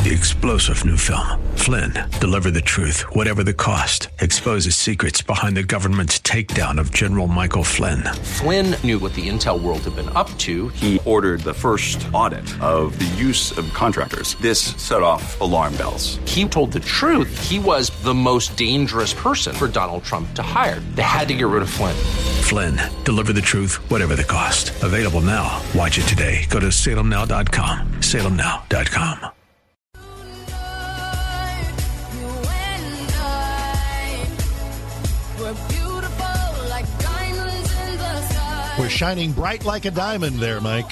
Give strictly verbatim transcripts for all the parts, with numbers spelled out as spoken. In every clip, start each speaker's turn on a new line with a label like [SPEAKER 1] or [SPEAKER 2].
[SPEAKER 1] The explosive new film, Flynn, deliver the truth, whatever the cost, exposes secrets behind the government's takedown of General Michael Flynn.
[SPEAKER 2] Flynn knew what the intel world had been up to.
[SPEAKER 3] He ordered the first audit of the use of contractors. This set off alarm bells.
[SPEAKER 2] He told the truth. He was the most dangerous person for Donald Trump to hire. They had to get rid of Flynn.
[SPEAKER 1] Flynn, deliver the truth, whatever the cost. Available now. Watch it today. Go to salem now dot com. salem now dot com.
[SPEAKER 4] We're shining bright like a diamond there, Mike.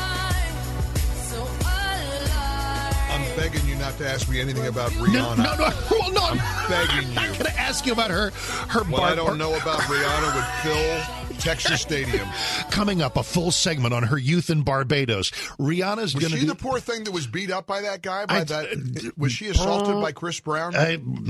[SPEAKER 5] I'm begging you not to ask me anything about Rihanna.
[SPEAKER 4] No, no, no. Well, no
[SPEAKER 5] I'm begging you.
[SPEAKER 4] I'm going to ask you about her. her
[SPEAKER 5] what
[SPEAKER 4] bar-
[SPEAKER 5] I don't know about Rihanna would fill Texas Stadium.
[SPEAKER 4] Coming up, a full segment on her youth in Barbados. Rihanna's
[SPEAKER 5] was
[SPEAKER 4] going to
[SPEAKER 5] she
[SPEAKER 4] do...
[SPEAKER 5] the poor thing that was beat up by that guy? By
[SPEAKER 4] I,
[SPEAKER 5] that, was she assaulted uh, by Chris Brown?
[SPEAKER 4] I,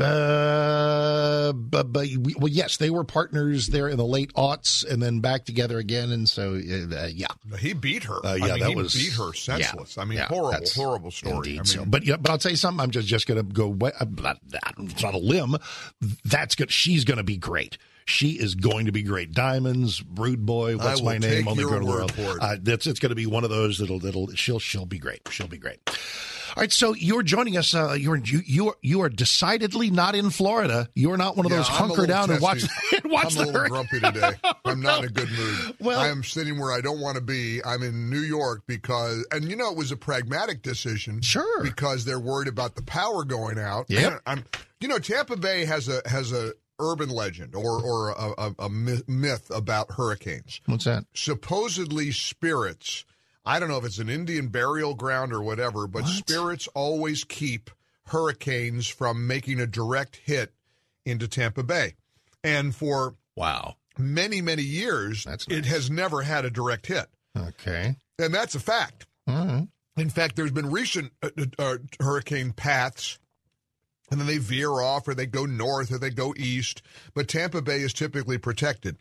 [SPEAKER 4] uh, but, but, well, yes, they were partners there in the late aughts and then back together again. And so, uh, yeah.
[SPEAKER 5] He beat her.
[SPEAKER 4] Uh, yeah,
[SPEAKER 5] I mean,
[SPEAKER 4] that
[SPEAKER 5] he
[SPEAKER 4] was,
[SPEAKER 5] beat her senseless.
[SPEAKER 4] Yeah,
[SPEAKER 5] I mean,
[SPEAKER 4] yeah,
[SPEAKER 5] horrible, horrible story.
[SPEAKER 4] Indeed,
[SPEAKER 5] I mean,
[SPEAKER 4] so. But, yeah, but I'll tell you something. I'm just, just going to go, it's not a limb. That's good. She's going to be great. She is going to be great. Diamonds, Rude Boy, What's My Name? Only Girl in the World. Uh, that's it's going to be one of those that'll that'll she'll she'll be great. She'll be great. All right, so you're joining us. Uh, you're you you are, you are decidedly not in Florida. You're not one of
[SPEAKER 5] yeah,
[SPEAKER 4] those
[SPEAKER 5] I'm
[SPEAKER 4] hunker down
[SPEAKER 5] testy.
[SPEAKER 4] and watch and watch
[SPEAKER 5] I'm
[SPEAKER 4] the
[SPEAKER 5] a little
[SPEAKER 4] hurricane.
[SPEAKER 5] grumpy today. I'm not in a good mood.
[SPEAKER 4] Well,
[SPEAKER 5] I am sitting where I don't want to be. I'm in New York because, and you know, it was a pragmatic decision.
[SPEAKER 4] Sure,
[SPEAKER 5] because they're worried about the power going out.
[SPEAKER 4] Yeah,
[SPEAKER 5] I'm. You know, Tampa Bay has a has a. urban legend or or a, a, a myth about hurricanes.
[SPEAKER 4] What's that?
[SPEAKER 5] Supposedly spirits, I don't know if it's an Indian burial ground or whatever, but
[SPEAKER 4] what?
[SPEAKER 5] spirits always keep hurricanes from making a direct hit into Tampa Bay. And for
[SPEAKER 4] wow,
[SPEAKER 5] many, many years,
[SPEAKER 4] that's nice.
[SPEAKER 5] It has never had a direct hit.
[SPEAKER 4] Okay.
[SPEAKER 5] And that's a fact.
[SPEAKER 4] Mm-hmm.
[SPEAKER 5] In fact, there's been recent uh, uh, hurricane paths, and then they veer off or they go north or they go east. But Tampa Bay is typically protected.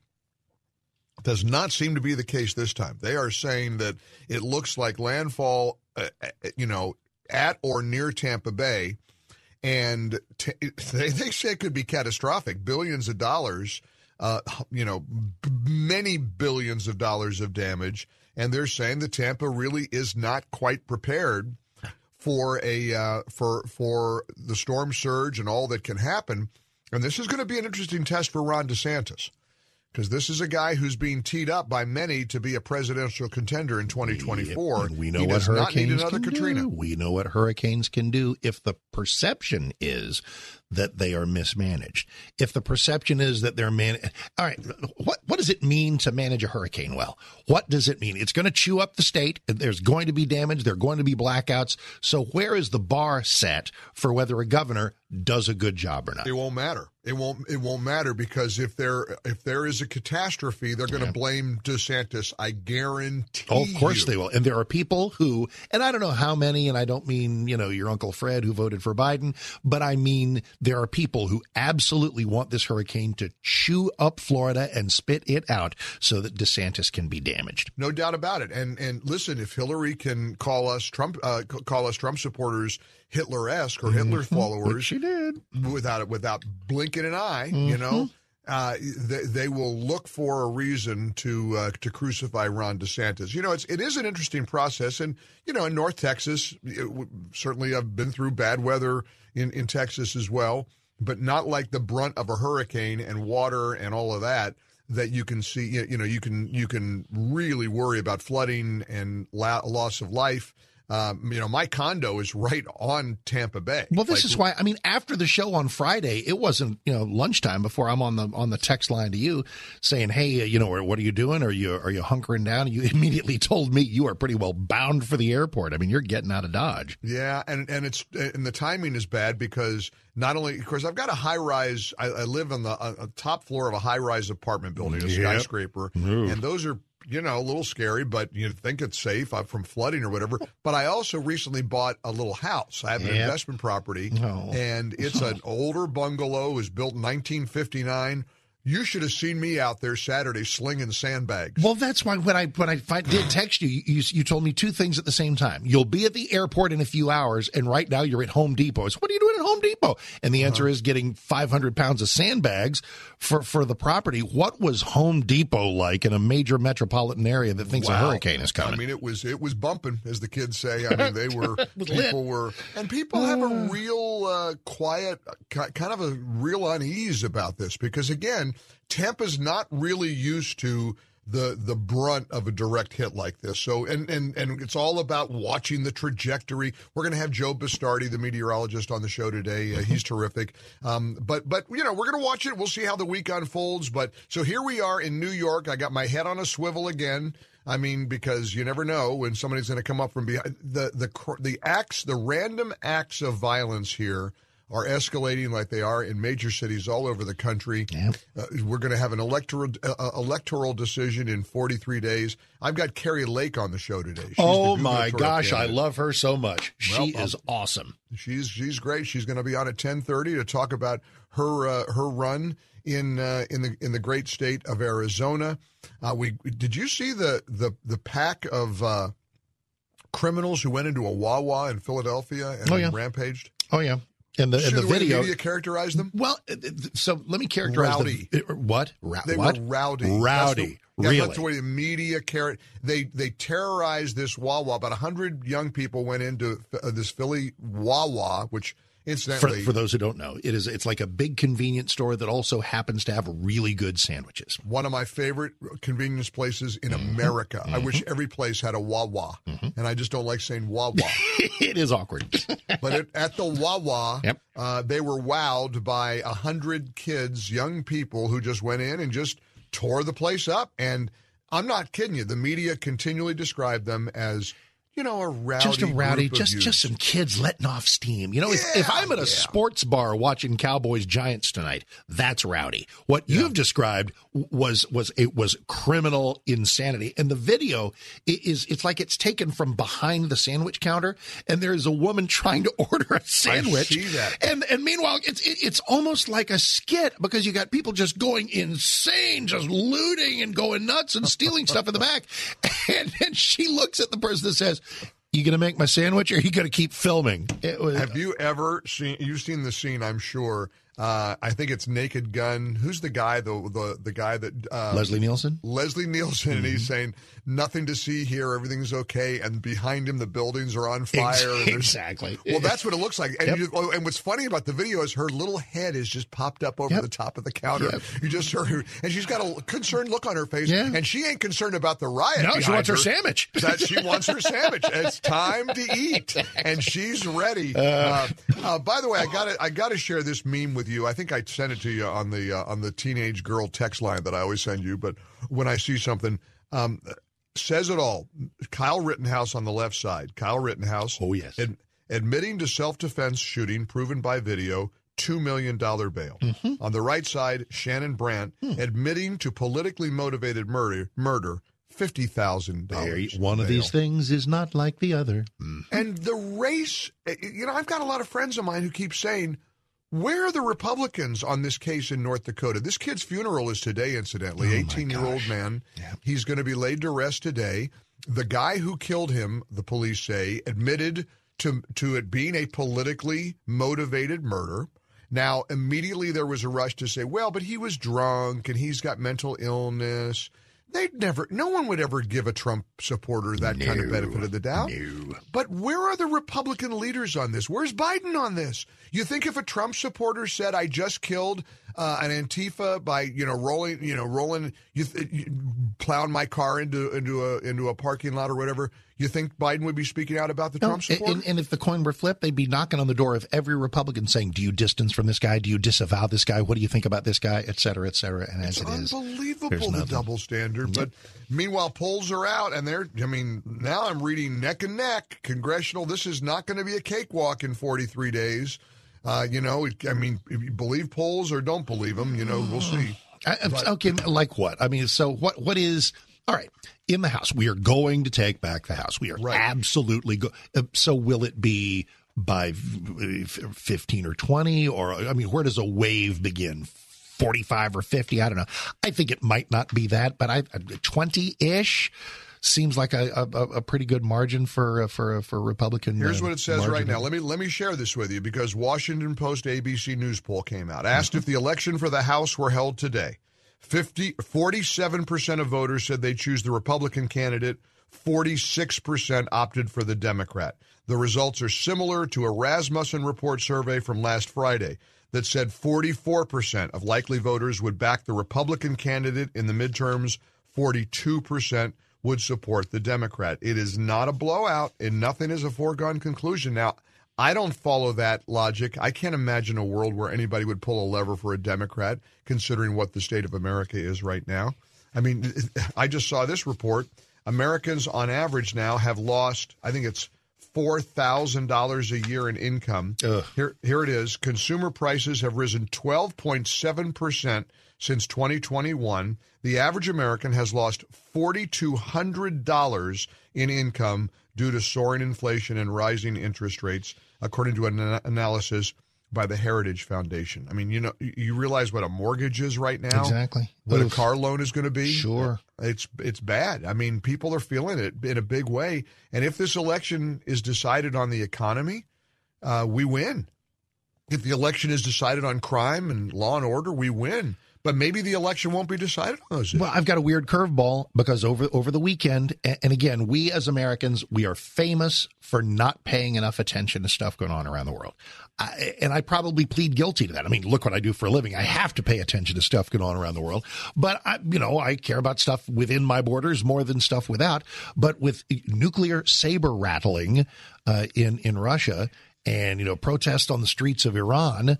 [SPEAKER 5] Does not seem to be the case this time. They are saying that it looks like landfall, uh, you know, at or near Tampa Bay. And t- they, they say it could be catastrophic. Billions of dollars, uh, you know, b- many billions of dollars of damage. And they're saying that Tampa really is not quite prepared for a uh, for for the storm surge and all that can happen. And this is going to be an interesting test for Ron DeSantis, because this is a guy who's being teed up by many to be a presidential contender in twenty twenty-four.
[SPEAKER 4] And we know
[SPEAKER 5] he
[SPEAKER 4] what
[SPEAKER 5] does
[SPEAKER 4] hurricanes
[SPEAKER 5] not need another
[SPEAKER 4] can
[SPEAKER 5] Katrina.
[SPEAKER 4] do. We know what hurricanes can do if the perception is that they are mismanaged. If the perception is that they're man, all right. What what does it mean to manage a hurricane well? What does it mean? It's going to chew up the state. There's going to be damage. There are going to be blackouts. So where is the bar set for whether a governor does a good job or not?
[SPEAKER 5] It won't matter. It won't. It won't matter because if there if there is a catastrophe, they're going to yeah. blame DeSantis. I guarantee.
[SPEAKER 4] Oh, of course
[SPEAKER 5] you.
[SPEAKER 4] they will. And there are people who, and I don't know how many, and I don't mean you know your Uncle Fred who voted for Biden, but I mean there are people who absolutely want this hurricane to chew up Florida and spit it out so that DeSantis can be damaged.
[SPEAKER 5] No doubt about it. And and listen, if Hillary can call us Trump, uh, call us Trump supporters Hitler-esque or Hitler
[SPEAKER 4] mm-hmm.
[SPEAKER 5] followers,
[SPEAKER 4] which she did
[SPEAKER 5] without without blinking an eye,
[SPEAKER 4] mm-hmm.
[SPEAKER 5] you know, uh, they, they will look for a reason to uh, to crucify Ron DeSantis. You know, it's it is an interesting process, and you know, in North Texas, it, certainly I've been through bad weather in in Texas as well, but not like the brunt of a hurricane and water and all of that. That you can see, you know, you can you can really worry about flooding and la- loss of life. Um, you know, my condo is right on Tampa Bay.
[SPEAKER 4] Well, this
[SPEAKER 5] like,
[SPEAKER 4] is why, I mean, after the show on Friday, it wasn't, you know, lunchtime before I'm on the on the text line to you saying, hey, you know, what are you doing? Are you are you hunkering down? You immediately told me you are pretty well bound for the airport. I mean, you're getting out of Dodge.
[SPEAKER 5] Yeah, and, and it's and the timing is bad because not only, of course, I've got a high rise. I, I live on the uh, top floor of a high rise apartment building, a
[SPEAKER 4] yep.
[SPEAKER 5] skyscraper,
[SPEAKER 4] Ooh.
[SPEAKER 5] and those are, you know, a little scary, but you think it's safe from flooding or whatever. But I also recently bought a little house. I have an
[SPEAKER 4] yep.
[SPEAKER 5] investment property,
[SPEAKER 4] oh.
[SPEAKER 5] and it's an older bungalow. It was built in nineteen fifty-nine. You should have seen me out there Saturday slinging sandbags.
[SPEAKER 4] Well, that's why when I when I fi- did text you, you, you told me two things at the same time. You'll be at the airport in a few hours, and right now you're at Home Depot. So what are you doing at Home Depot? And the answer uh-huh. is getting five hundred pounds of sandbags for, for the property. What was Home Depot like in a major metropolitan area that thinks wow. a hurricane is coming?
[SPEAKER 5] I mean, it was it was bumping, as the kids say. I mean, they were people lit. were, and people have a real uh, quiet, kind of a real unease about this because again. Tampa's not really used to the the brunt of a direct hit like this. So, and and and it's all about watching the trajectory. We're going to have Joe Bastardi, the meteorologist, on the show today. Uh, he's terrific. Um, but but you know, we're going to watch it. We'll see how the week unfolds. But so here we are in New York. I got my head on a swivel again. I mean, because you never know when somebody's going to come up from behind. The the the acts, the random acts of violence here are escalating like they are in major cities all over the country. Yep. Uh, we're going to have an electoral uh, electoral decision in forty-three days. I've got Carrie Lake on the show today. She's
[SPEAKER 4] oh, my gosh. Candidate. I love her so much. She well, is um, awesome.
[SPEAKER 5] She's she's great. She's going to be on at ten thirty to talk about her uh, her run in uh, in the in the great state of Arizona. Uh, we did you see the the the pack of uh, criminals who went into a Wawa in Philadelphia and
[SPEAKER 4] oh, yeah.
[SPEAKER 5] rampaged?
[SPEAKER 4] Oh, yeah. And the, and the,
[SPEAKER 5] the
[SPEAKER 4] video.
[SPEAKER 5] Way the media characterized them?
[SPEAKER 4] Well, so let me characterize
[SPEAKER 5] rowdy.
[SPEAKER 4] The, what? Ra-
[SPEAKER 5] they
[SPEAKER 4] what?
[SPEAKER 5] were rowdy.
[SPEAKER 4] Rowdy.
[SPEAKER 5] That's the,
[SPEAKER 4] really?
[SPEAKER 5] Yeah, that's the way the media char- they they terrorized this Wawa. About a hundred young people went into uh, this Philly Wawa, which incidentally,
[SPEAKER 4] for, for those who don't know, it is it's like a big convenience store that also happens to have really good sandwiches.
[SPEAKER 5] One of my favorite convenience places in mm-hmm. America. Mm-hmm. I wish every place had a Wawa, mm-hmm. and I just don't like saying Wawa.
[SPEAKER 4] It is awkward.
[SPEAKER 5] But it, at the Wawa,
[SPEAKER 4] yep.
[SPEAKER 5] uh, they were wowed by a hundred kids, young people who just went in and just tore the place up. And I'm not kidding you. The media continually described them as, you know, a rowdy
[SPEAKER 4] Just a rowdy,
[SPEAKER 5] group
[SPEAKER 4] just
[SPEAKER 5] of
[SPEAKER 4] just some kids letting off steam. You know,
[SPEAKER 5] yeah,
[SPEAKER 4] if, if I'm at a
[SPEAKER 5] yeah.
[SPEAKER 4] sports bar watching Cowboys Giants tonight, that's rowdy. What yeah. you've described was was it was criminal insanity. And the video is it's like it's taken from behind the sandwich counter, and there's a woman trying to order a sandwich.
[SPEAKER 5] I see that.
[SPEAKER 4] And and meanwhile, it's it, it's almost like a skit because you got people just going insane, just looting and going nuts and stealing stuff in the back. And then she looks at the person that says, you going to make my sandwich or are you going to keep filming? It was,
[SPEAKER 5] Have you ever seen, you've seen the scene, I'm sure. Uh, I think it's Naked Gun. Who's the guy, the the, the guy that... Uh,
[SPEAKER 4] Leslie Nielsen?
[SPEAKER 5] Leslie Nielsen, mm-hmm. and he's saying, nothing to see here, everything's okay, and behind him the buildings are on fire.
[SPEAKER 4] Exactly.
[SPEAKER 5] Well, that's what it looks like. And,
[SPEAKER 4] yep.
[SPEAKER 5] you, and what's funny about the video is her little head is just popped up over
[SPEAKER 4] yep.
[SPEAKER 5] the top of the counter.
[SPEAKER 4] Yep.
[SPEAKER 5] You just heard her, and she's got a concerned look on her face,
[SPEAKER 4] yeah.
[SPEAKER 5] and she ain't concerned about the riot.
[SPEAKER 4] No, she wants her,
[SPEAKER 5] her
[SPEAKER 4] sandwich.
[SPEAKER 5] That she wants her sandwich. It's time to eat, and she's ready. Uh, uh, uh, by the way, I got I got to share this meme with you. I think I sent it to you on the uh, on the teenage girl text line that I always send you. But when I see something, um, says it all. Kyle Rittenhouse on the left side. Kyle Rittenhouse.
[SPEAKER 4] Oh yes.
[SPEAKER 5] Ad- admitting to self-defense shooting proven by video. two million dollars bail. Mm-hmm. On the right side, Shannon Brandt hmm. admitting to politically motivated murder. Murder. fifty thousand dollars.
[SPEAKER 4] One of these things is not like the other.
[SPEAKER 5] Mm-hmm. And the race, you know, I've got a lot of friends of mine who keep saying, where are the Republicans on this case in North Dakota? This kid's funeral is today, incidentally. eighteen-year-old man. Yeah. He's going to be laid to rest today. The guy who killed him, the police say, admitted to, to it being a politically motivated murder. Now, immediately there was a rush to say, well, but he was drunk and he's got mental illness. They'd never, no one would ever give a Trump supporter that no, kind of benefit of the doubt.
[SPEAKER 4] No.
[SPEAKER 5] But where are the Republican leaders on this? Where's Biden on this? You think if a Trump supporter said, I just killed uh, an Antifa by, you know, rolling, you know, rolling, you, you plowing my car into into a into a parking lot or whatever, you think Biden would be speaking out about the no, Trump supporter?
[SPEAKER 4] And, and if the coin were flipped, they'd be knocking on the door of every Republican saying, do you distance from this guy? Do you disavow this guy? What do you think about this guy? Et cetera, et cetera. And
[SPEAKER 5] it's
[SPEAKER 4] as it is,
[SPEAKER 5] unbelievable, the double standard. But meanwhile, polls are out, and they're, I mean, now I'm reading neck and neck. Congressional, this is not going to be a cakewalk in forty-three days. Uh, you know, it, I mean, if you believe polls or don't believe them, you know, we'll see.
[SPEAKER 4] I, okay, like what? I mean, so what? What is... All right, in the House, we are going to take back the House. We are right. absolutely go. Uh, so will it be by fifteen or twenty? Or, I mean, where does a wave begin? forty-five or fifty. I don't know. I think it might not be that, but I twenty-ish seems like a, a, a pretty good margin for for for Republican.
[SPEAKER 5] Here's
[SPEAKER 4] uh,
[SPEAKER 5] what it says
[SPEAKER 4] margin.
[SPEAKER 5] right now. Let me let me share this with you because Washington Post A B C News poll came out. Asked mm-hmm. if the election for the House were held today. fifty, forty-seven percent of voters said they'd choose the Republican candidate. forty-six percent opted for the Democrat. The results are similar to a Rasmussen Report survey from last Friday that said forty-four percent of likely voters would back the Republican candidate in the midterms. forty-two percent would support the Democrat. It is not a blowout, and nothing is a foregone conclusion. Now, I don't follow that logic. I can't imagine a world where anybody would pull a lever for a Democrat, considering what the state of America is right now. I mean, I just saw this report. Americans, on average now, have lost, I think it's four thousand dollars a year in income.
[SPEAKER 4] Ugh.
[SPEAKER 5] Here, here it is. Consumer prices have risen twelve point seven percent since twenty twenty-one. The average American has lost four thousand two hundred dollars in income due to soaring inflation and rising interest rates, according to an analysis by the Heritage Foundation. I mean, you know, you realize what a mortgage is right now?
[SPEAKER 4] Exactly.
[SPEAKER 5] What
[SPEAKER 4] Oof.
[SPEAKER 5] a car loan is going to be?
[SPEAKER 4] Sure.
[SPEAKER 5] It's it's bad. I mean, people are feeling it in a big way. And if this election is decided on the economy, uh, we win. If the election is decided on crime and law and order, we win. But maybe the election won't be decided on those.
[SPEAKER 4] Well, I've got a weird curveball because over over the weekend, and again, we as Americans, we are famous for not paying enough attention to stuff going on around the world. I, and I probably plead guilty to that. I mean, look what I do for a living. I have to pay attention to stuff going on around the world. But, I, you know, I care about stuff within my borders more than stuff without. But with nuclear saber rattling uh, in, in Russia and, you know, protests on the streets of Iran,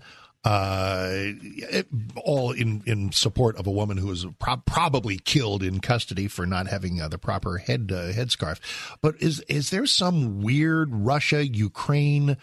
[SPEAKER 4] Uh, it, all in, in support of a woman who was pro- probably killed in custody for not having uh, the proper head uh, headscarf. But is is there some weird Russia Ukraine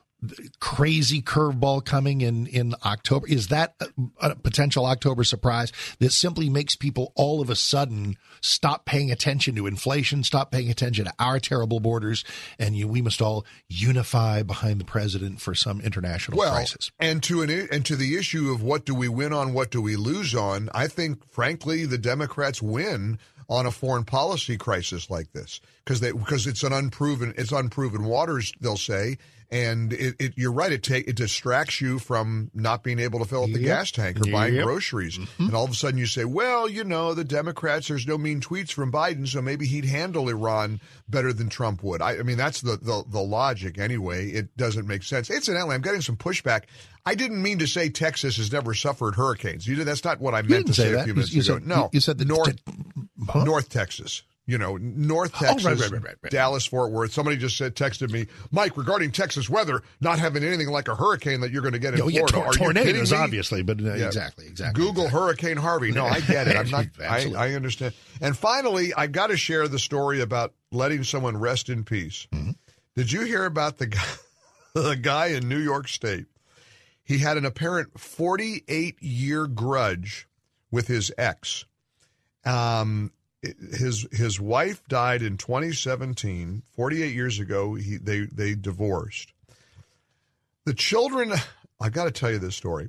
[SPEAKER 4] crazy curveball coming in in October? Is that a, a potential October surprise that simply makes people all of a sudden stop paying attention to inflation, stop paying attention to our terrible borders, and you, we must all unify behind the president for some international
[SPEAKER 5] well,
[SPEAKER 4] crisis?
[SPEAKER 5] And to an and to the issue of what do we win on, what do we lose on, I think, frankly, the Democrats win on a foreign policy crisis like this because they because it's an unproven it's unproven waters, they'll say. And it, it, you're right. It take it distracts you from not being able to fill up the
[SPEAKER 4] yep.
[SPEAKER 5] gas tank or buying
[SPEAKER 4] yep.
[SPEAKER 5] groceries.
[SPEAKER 4] Mm-hmm.
[SPEAKER 5] And all of a sudden you say, well, you know, the Democrats, there's no mean tweets from Biden, so maybe he'd handle Iran better than Trump would. I, I mean, that's the, the, the logic anyway. It doesn't make sense. Incidentally, I'm getting some pushback. I didn't mean to say Texas has never suffered hurricanes. You, that's not what I meant to say, say a few minutes
[SPEAKER 4] you
[SPEAKER 5] ago.
[SPEAKER 4] Said,
[SPEAKER 5] no,
[SPEAKER 4] you said the
[SPEAKER 5] North,
[SPEAKER 4] t- huh?
[SPEAKER 5] North Texas. You know, North Texas,
[SPEAKER 4] oh, right, right, right, right, right.
[SPEAKER 5] Dallas, Fort Worth. Somebody just said, texted me, Mike, regarding Texas weather, not having anything like a hurricane that you're going to get in
[SPEAKER 4] oh,
[SPEAKER 5] Florida.
[SPEAKER 4] Yeah, tor-
[SPEAKER 5] Are
[SPEAKER 4] tornadoes,
[SPEAKER 5] you
[SPEAKER 4] obviously, but uh,
[SPEAKER 5] yeah.
[SPEAKER 4] exactly, exactly.
[SPEAKER 5] Google
[SPEAKER 4] exactly.
[SPEAKER 5] Hurricane Harvey. No, I get it. I'm not. I, I understand. And finally, I got to share the story about letting someone rest in peace. Mm-hmm. Did you hear about the guy, the guy in New York State? He had an apparent forty-eight year grudge with his ex. Um. His his wife died in twenty seventeen. forty-eight years ago, he, they, they divorced. The children, I got to tell you this story.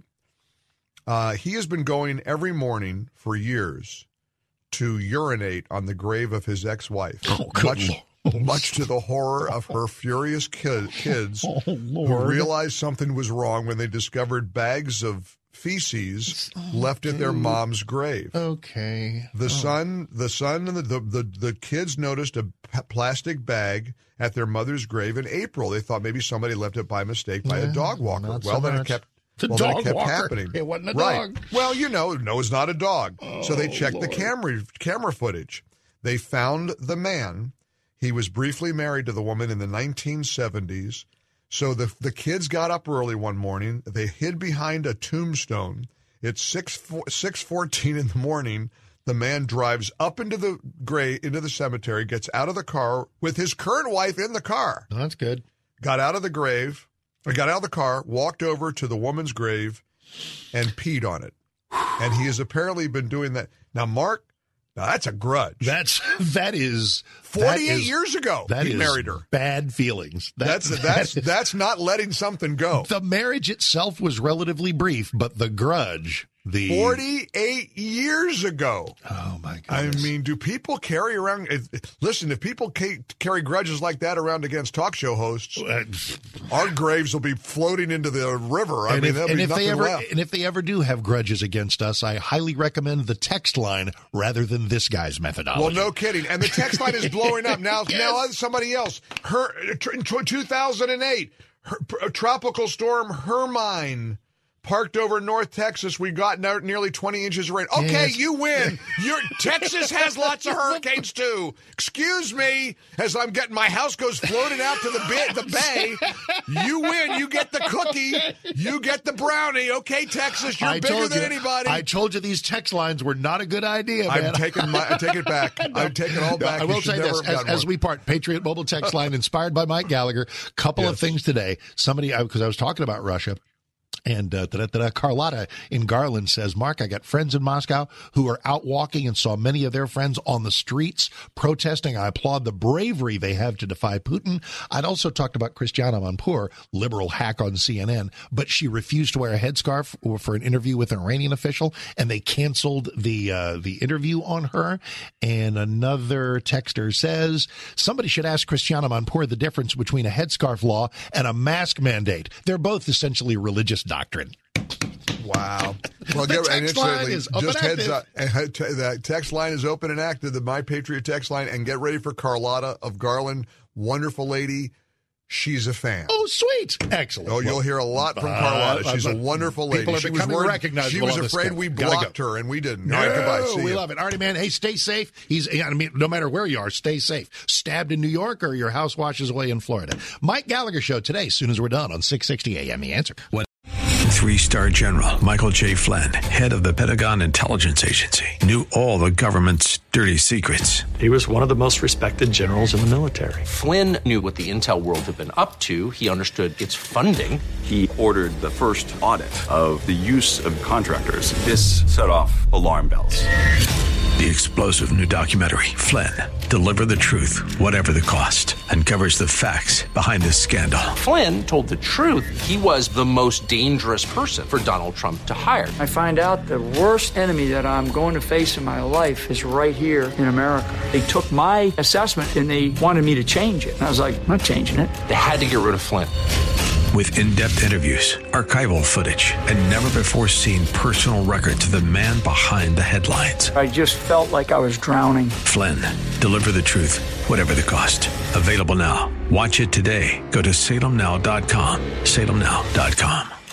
[SPEAKER 5] Uh, he has been going every morning for years to urinate on the grave of his ex-wife,
[SPEAKER 4] oh,
[SPEAKER 5] much, much to the horror of her furious kid, kids
[SPEAKER 4] oh,
[SPEAKER 5] who realized something was wrong when they discovered bags of feces oh, left dude. at their mom's grave.
[SPEAKER 4] Okay.
[SPEAKER 5] The
[SPEAKER 4] oh.
[SPEAKER 5] son, the son, and the, the the the kids noticed a p- plastic bag at their mother's grave in April. They thought maybe somebody left it by mistake by
[SPEAKER 4] yeah,
[SPEAKER 5] a dog walker.
[SPEAKER 4] Well,
[SPEAKER 5] so then
[SPEAKER 4] much.
[SPEAKER 5] it kept.
[SPEAKER 4] The
[SPEAKER 5] well,
[SPEAKER 4] dog
[SPEAKER 5] then it kept
[SPEAKER 4] walker.
[SPEAKER 5] happening.
[SPEAKER 4] It wasn't a
[SPEAKER 5] right.
[SPEAKER 4] dog.
[SPEAKER 5] Well, you know, no, it's not a dog.
[SPEAKER 4] Oh,
[SPEAKER 5] so they checked
[SPEAKER 4] Lord.
[SPEAKER 5] the camera camera footage. They found the man. He was briefly married to the woman in the nineteen seventies. So the the kids got up early one morning. They hid behind a tombstone. It's six six fourteen in the morning. The man drives up into the gray into the cemetery, gets out of the car with his current wife in the car.
[SPEAKER 4] Oh, that's good.
[SPEAKER 5] Got out of the grave, or got out of the car, walked over to the woman's grave, and peed on it. And he has apparently been doing that. Now, Mark, now that's a grudge.
[SPEAKER 4] That's that is
[SPEAKER 5] forty-eight
[SPEAKER 4] that is,
[SPEAKER 5] years ago.
[SPEAKER 4] That
[SPEAKER 5] he
[SPEAKER 4] is
[SPEAKER 5] married her.
[SPEAKER 4] Bad feelings. That,
[SPEAKER 5] that's
[SPEAKER 4] that
[SPEAKER 5] that's
[SPEAKER 4] is,
[SPEAKER 5] that's not letting something go.
[SPEAKER 4] The marriage itself was relatively brief, but the grudge The
[SPEAKER 5] forty-eight years ago.
[SPEAKER 4] Oh, my
[SPEAKER 5] I
[SPEAKER 4] goodness.
[SPEAKER 5] mean, do people carry around... If, listen, if people ca- carry grudges like that around against talk show hosts, our graves will be floating into the river. I
[SPEAKER 4] and
[SPEAKER 5] mean,
[SPEAKER 4] if,
[SPEAKER 5] there'll
[SPEAKER 4] and
[SPEAKER 5] be
[SPEAKER 4] if
[SPEAKER 5] nothing
[SPEAKER 4] they ever
[SPEAKER 5] left.
[SPEAKER 4] and if they ever do have grudges against us, I highly recommend the text line rather than this guy's methodology.
[SPEAKER 5] Well, no kidding. And the text line is blowing up. Now,
[SPEAKER 4] Yes.
[SPEAKER 5] now somebody else. Her, in two thousand eight, her, tropical storm Hermine parked over North Texas. We got no, nearly twenty inches of rain. Okay,
[SPEAKER 4] Yes.
[SPEAKER 5] you win. Your Texas has lots of hurricanes too. Excuse me, as I'm getting my house goes floating out to the, bay, the bay. You win. You get the cookie. You get the brownie. Okay, Texas, you're
[SPEAKER 4] I
[SPEAKER 5] bigger
[SPEAKER 4] told
[SPEAKER 5] than
[SPEAKER 4] you,
[SPEAKER 5] anybody.
[SPEAKER 4] I told you these text lines were not a good idea, man.
[SPEAKER 5] I'm taking my, I take it back. I'm taking it all back.
[SPEAKER 4] I
[SPEAKER 5] You
[SPEAKER 4] will
[SPEAKER 5] should
[SPEAKER 4] say
[SPEAKER 5] never
[SPEAKER 4] this,
[SPEAKER 5] have
[SPEAKER 4] as,
[SPEAKER 5] gotten
[SPEAKER 4] as
[SPEAKER 5] one.
[SPEAKER 4] we part, Patriot Mobile text line inspired by Mike Gallagher. Couple of
[SPEAKER 5] Yes.
[SPEAKER 4] things today. Somebody, because I was talking about Russia. And uh, da-da-da-da, Carlotta in Garland says, Mark, I got friends in Moscow who are out walking and saw many of their friends on the streets protesting. I applaud the bravery they have to defy Putin. I'd also talked about Christiana Manpour, liberal hack on C N N, but she refused to wear a headscarf for an interview with an Iranian official, and they canceled the uh, the interview on her. And another texter says, somebody should ask Christiana Manpour the difference between a headscarf law and a mask mandate. They're both essentially religious doctrine.
[SPEAKER 5] Wow. Well,
[SPEAKER 4] The
[SPEAKER 5] get,
[SPEAKER 4] text
[SPEAKER 5] and incidentally,
[SPEAKER 4] line is open
[SPEAKER 5] just heads
[SPEAKER 4] active.
[SPEAKER 5] up. The text line is open and active, the My Patriot text line, and get ready for Carlotta of Garland. Wonderful lady. She's a fan.
[SPEAKER 4] Oh, sweet. Excellent.
[SPEAKER 5] Oh, you'll hear a lot from Carlotta.
[SPEAKER 4] Uh,
[SPEAKER 5] She's a
[SPEAKER 4] but
[SPEAKER 5] wonderful lady.
[SPEAKER 4] people are
[SPEAKER 5] She was
[SPEAKER 4] becoming
[SPEAKER 5] worried,
[SPEAKER 4] recognizable
[SPEAKER 5] She was
[SPEAKER 4] on this
[SPEAKER 5] afraid
[SPEAKER 4] scale.
[SPEAKER 5] we
[SPEAKER 4] Gotta
[SPEAKER 5] blocked
[SPEAKER 4] go.
[SPEAKER 5] her, and we didn't.
[SPEAKER 4] No,
[SPEAKER 5] All right, goodbye. See
[SPEAKER 4] we
[SPEAKER 5] ya.
[SPEAKER 4] love it. Artie, man, hey, stay safe. He's, I mean, no matter where you are, stay safe. Stabbed in New York or your house washes away in Florida. Mike Gallagher Show today, as soon as we're done on six sixty A M. The Answer.
[SPEAKER 1] What? Three-star general Michael J. Flynn, head of the Pentagon Intelligence Agency, knew all the government's dirty secrets.
[SPEAKER 6] He was one of the most respected generals in the military.
[SPEAKER 2] Flynn knew what the intel world had been up to. He understood its funding.
[SPEAKER 3] He ordered the first audit of the use of contractors. This set off alarm bells.
[SPEAKER 1] The explosive new documentary, Flynn, Deliver the Truth, Whatever the Cost, uncovers the facts behind this scandal.
[SPEAKER 2] Flynn told the truth. He was the most dangerous person for Donald Trump to hire.
[SPEAKER 7] I find out the worst enemy that I'm going to face in my life is right here in America. They took my assessment and they wanted me to change it. And I was like, I'm not changing it.
[SPEAKER 2] They had to get rid of Flynn.
[SPEAKER 1] With in-depth interviews, archival footage, and never-before-seen personal records of the man behind the headlines.
[SPEAKER 7] I just felt like I was drowning.
[SPEAKER 1] Flynn, Deliver the Truth, Whatever the Cost. Available now. Watch it today. Go to salem now dot com. salem now dot com.